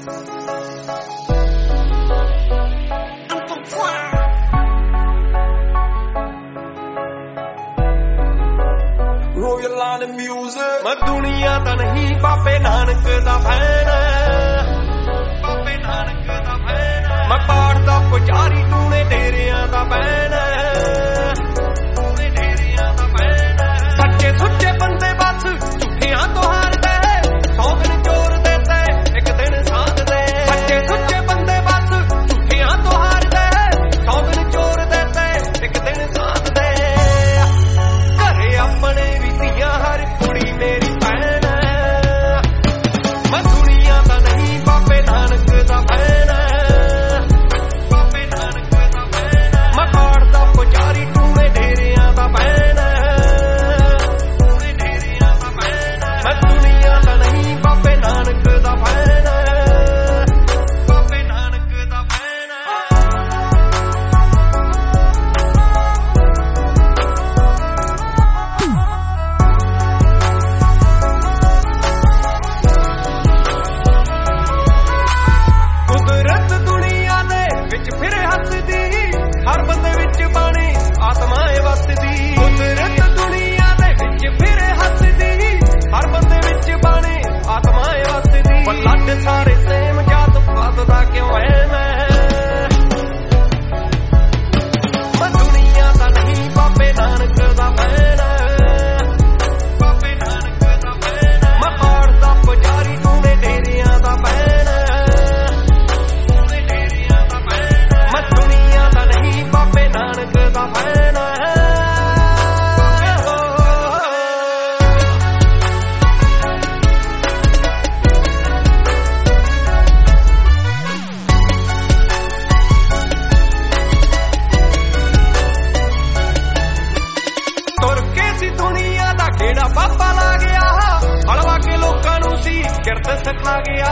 मैं दुनिया दा नहीं बाबे नानक दा फैन बाबे नानक दा फैन मैं पाठ दा पुजारी तूने डेरियां दा बैन तूने डेरियां दा बैन सच्चे सुच्चे बंदे बस झूठियां तो हार दे 100 दिन चोर देते एक दिन साथ दे सच्चे सुच्चे बंदे बस झूठियां तो हार दे 100 दिन चोर देते एक दिन साथ दे घरे अपने भी सियां हर कुड़ी मेरी भैन मैं दुनिया दा नहीं बाबे नानक दा फैन बाबे नानक दा फैन मैं पाठ दा पुजारी तूने डेरियां दा बैन तूने डेरियां दा बैन मैं दुनिया दा नहीं बाबे नानक दा फैन बाबे नानक दा फैन कुदरत दुनिया दे विच फिर हसदी हर बंदे विच बाणी आत्मा है वसदी कुदरत दुनिया दे विच फिर हसदी हर बंदे विच बाणी आत्मा है वसदी ब्लड सारे सेम जात पात दा क्यों है मैं दुनिया दा नहीं बाबे नानक दा फैन बाबे नानक दा फैन मैं पाठ दा पुजारी तूने डेरियां दा बैन तूने डेरियां दा बैन मैं दुनिया दा नहीं बाबे नानक दा फैन ਤੁਰ ਕੇ ਸੀ ਦੁਨੀਆ ਦਾ ਕਿਹੜਾ ਬਾਬਾ ਲਾ ਗਿਆ ਹਲਵਾ ਕੇ ਲੋਕਾਂ ਨੂੰ ਸੀ ਕਿਰਤ ਸਿਖਾ ਗਿਆ